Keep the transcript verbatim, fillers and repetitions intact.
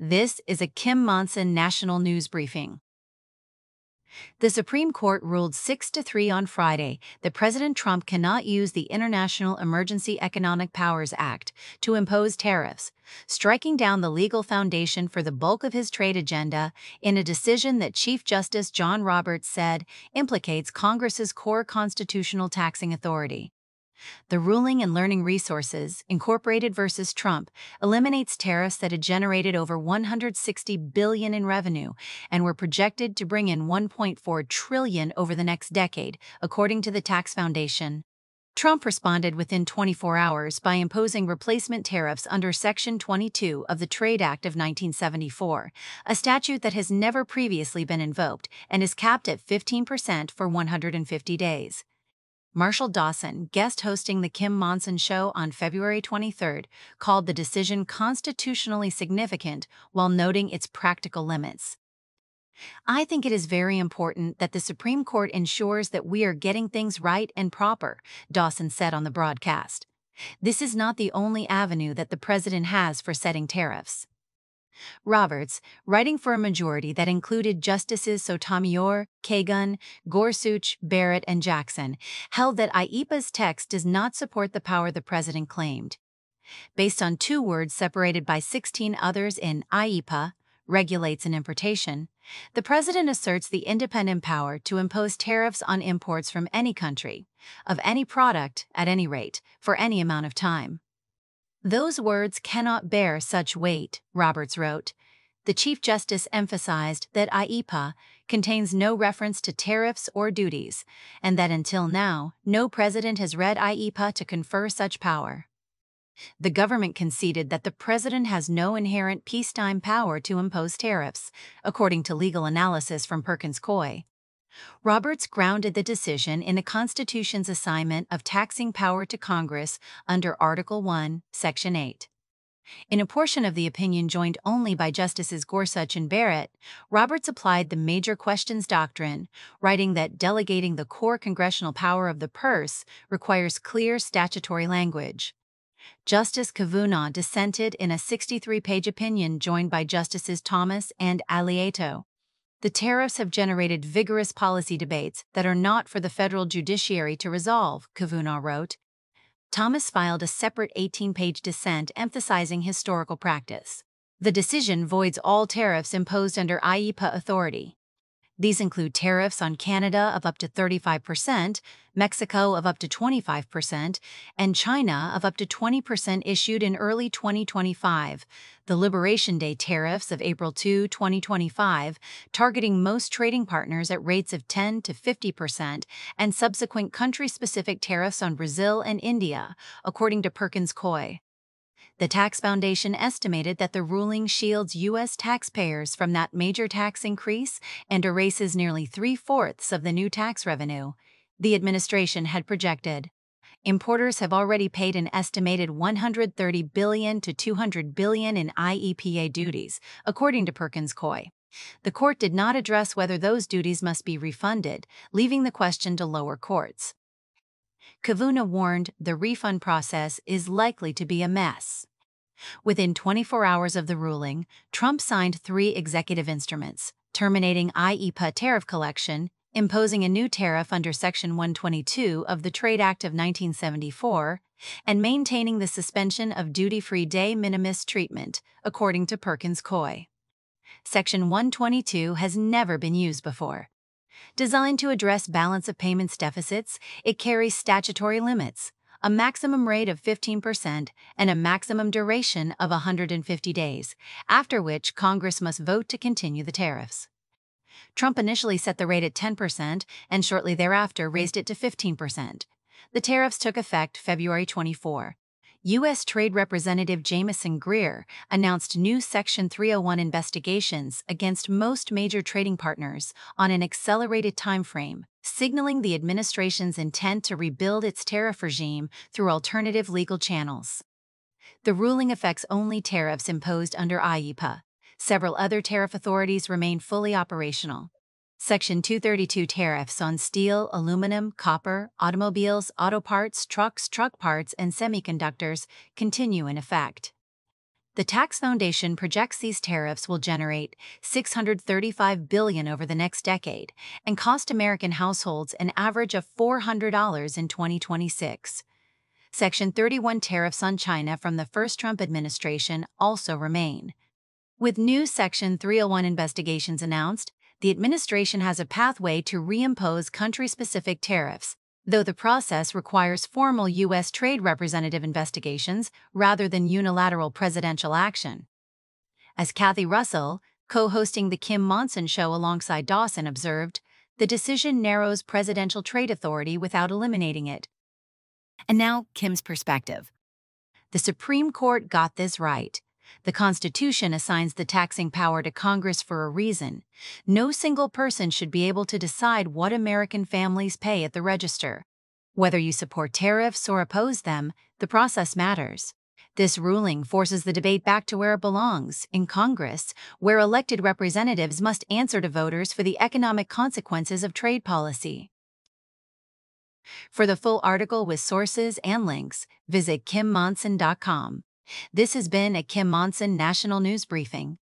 This is a Kim Monson National News Briefing. The Supreme Court ruled six to three on Friday that President Trump cannot use the International Emergency Economic Powers Act to impose tariffs, striking down the legal foundation for the bulk of his trade agenda in a decision that Chief Justice John Roberts said implicates Congress's core constitutional taxing authority. The ruling in Learning Resources, Incorporated versus Trump, eliminates tariffs that had generated over one hundred sixty billion dollars in revenue and were projected to bring in one point four trillion dollars over the next decade, according to the Tax Foundation. Trump responded within twenty-four hours by imposing replacement tariffs under Section twenty-two of the Trade Act of nineteen seventy-four, a statute that has never previously been invoked and is capped at fifteen percent for one hundred fifty days. Marshall Dawson, guest hosting The Kim Monson Show on February twenty-third, called the decision constitutionally significant while noting its practical limits. "I think it is very important that the Supreme Court ensures that we are getting things right and proper," Dawson said on the broadcast. "This is not the only avenue that the president has for setting tariffs." Roberts, writing for a majority that included Justices Sotomayor, Kagan, Gorsuch, Barrett, and Jackson, held that I E P A's text does not support the power the president claimed. Based on two words separated by sixteen others in I E P A, regulates an importation, the president asserts the independent power to impose tariffs on imports from any country, of any product, at any rate, for any amount of time. "Those words cannot bear such weight," Roberts wrote. The Chief Justice emphasized that I E P A contains no reference to tariffs or duties, and that until now, no president has read I E P A to confer such power. The government conceded that the president has no inherent peacetime power to impose tariffs, according to legal analysis from Perkins Coie. Roberts grounded the decision in the Constitution's assignment of taxing power to Congress under Article one, Section eight. In a portion of the opinion joined only by Justices Gorsuch and Barrett, Roberts applied the major questions doctrine, writing that delegating the core congressional power of the purse requires clear statutory language. Justice Kavanaugh dissented in a sixty-three page opinion joined by Justices Thomas and Alito. "The tariffs have generated vigorous policy debates that are not for the federal judiciary to resolve," Kavanaugh wrote. Thomas filed a separate eighteen page dissent emphasizing historical practice. The decision voids all tariffs imposed under I E P A authority. These include tariffs on Canada of up to thirty-five percent, Mexico of up to twenty-five percent, and China of up to twenty percent issued in early twenty twenty-five, the Liberation Day tariffs of April second, twenty twenty-five, targeting most trading partners at rates of ten to fifty percent, and subsequent country-specific tariffs on Brazil and India, according to Perkins Coie. The Tax Foundation estimated that the ruling shields U S taxpayers from that major tax increase and erases nearly three-fourths of the new tax revenue the administration had projected. Importers have already paid an estimated one hundred thirty billion dollars to two hundred billion dollars in I E P A duties, according to Perkins Coie. The court did not address whether those duties must be refunded, leaving the question to lower courts. Kavanaugh warned the refund process is likely to be a mess. Within twenty-four hours of the ruling, Trump signed three executive instruments, terminating I E P A tariff collection, imposing a new tariff under Section one twenty-two of the Trade Act of nineteen seventy-four, and maintaining the suspension of duty-free de minimis treatment, according to Perkins Coie. Section one twenty-two has never been used before. Designed to address balance of payments deficits, it carries statutory limits, a maximum rate of fifteen percent and a maximum duration of one hundred fifty days, after which Congress must vote to continue the tariffs. Trump initially set the rate at ten percent and shortly thereafter raised it to fifteen percent. The tariffs took effect February twenty-fourth. U S Trade Representative Jamieson Greer announced new Section three oh one investigations against most major trading partners on an accelerated timeframe, signaling the administration's intent to rebuild its tariff regime through alternative legal channels. The ruling affects only tariffs imposed under I E P A. Several other tariff authorities remain fully operational. Section two thirty-two tariffs on steel, aluminum, copper, automobiles, auto parts, trucks, truck parts, and semiconductors continue in effect. The tax foundation projects these tariffs will generate six hundred thirty-five billion dollars over the next decade and cost American households an average of four hundred dollars in twenty twenty-six. Section thirty-one tariffs on China from the first Trump administration also remain. With new Section three oh one investigations announced, the administration has a pathway to reimpose country-specific tariffs, though the process requires formal U S trade representative investigations rather than unilateral presidential action. As Kathy Russell, co-hosting The Kim Monson Show alongside Dawson, observed, the decision narrows presidential trade authority without eliminating it. And now, Kim's perspective. The Supreme Court got this right. The Constitution assigns the taxing power to Congress for a reason. No single person should be able to decide what American families pay at the register. Whether you support tariffs or oppose them, the process matters. This ruling forces the debate back to where it belongs, in Congress, where elected representatives must answer to voters for the economic consequences of trade policy. For the full article with sources and links, visit kim monson dot com. This has been a Kim Monson National News Briefing.